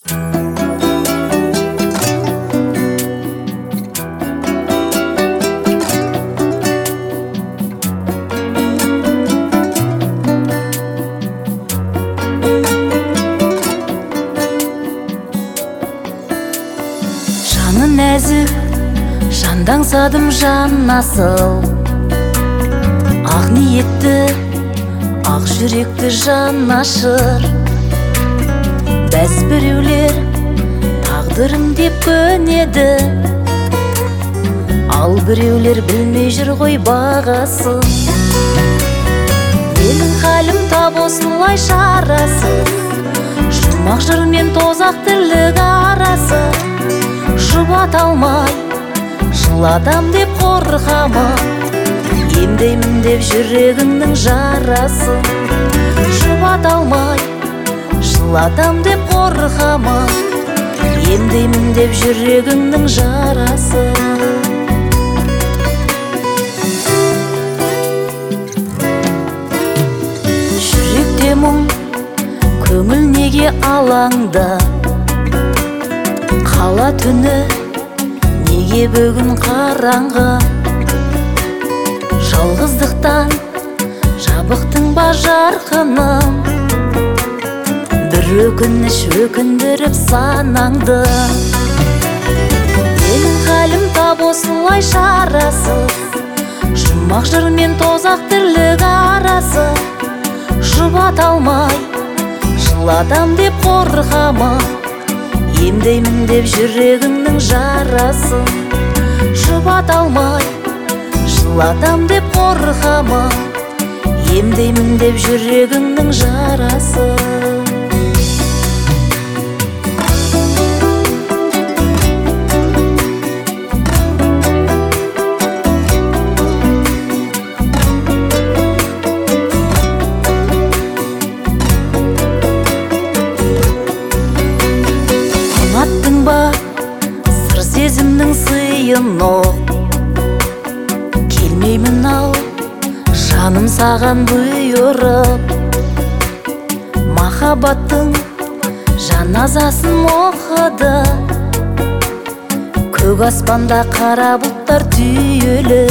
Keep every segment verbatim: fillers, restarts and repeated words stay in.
Жаны нәзік, жандан садым жан асыл. Ақ ниетті, ақ жүректі жан ашыр. Бәз біреулер тағдырым деп көнеді, ал біреулер білмей жүр ғой бағасын. Менің халім тап осылай шарасыз, жұмақ жыр мен тозақ тірлік арасы. Жұбата алмай жыладам деп қорқамын, емдеймін деп жүрегімнің жарасын. Жұбата алмай жыладам деп қорқамын, емдеймін деп жүрегімнің жарасын. Жүректе мұң, көңіл неге алаңда? Қала түні неге бүгін қараңғы? Жалғыздықтан жабықтың ба жарқыным? Бір өкініш өкіндіріп санаңды. Менің халім тап осылай шарасыз, жұмақ жыр мен тозақ тірлік арасы. Жұбата алмай жыладам деп қорқамын, емдеймін деп жүрегімнің жарасын. Жұбата алмай жыладам деп қорқамын, емдеймін деп жүрегімнің жарасын. Ұнаттың ба сыр сезімнің сыйын оқ? Келмеймін ау жаным саған бұйырып, махаббаттың жаназасын оқыды. Көк аспанда қара бұлттар түйілі.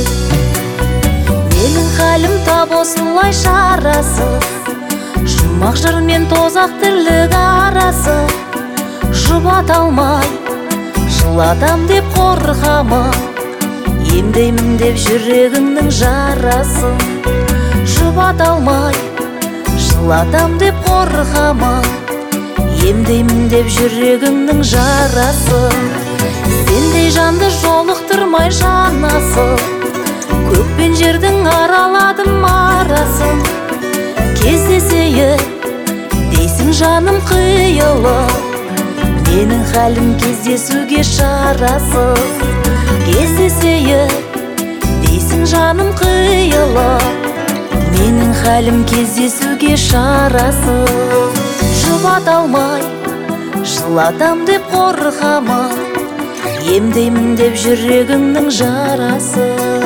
Менің халім тап осылай шарасыз, жұмақ жыр мен тозақ тірлік арасы. Жұбата алмай жыладам деп қорқамын, емдеймін деп жүрегімнің жарасын. Жұбата алмай жыладам деп қорқамын, емдеймін деп жүрегімнің жарасын. Сендей жанды жолықтырмай жан асыл, көк пен жердің араладым арасын. Кездесейік дейсің жаным қиылы, менің халім кездесуге шарасыз. Кездесейік дейсің жаным қиылы, менің халім кездесуге шарасыз. Жұбата алмай жыладам деп қорқамын, емдеймін деп жүрегімнің жарасын.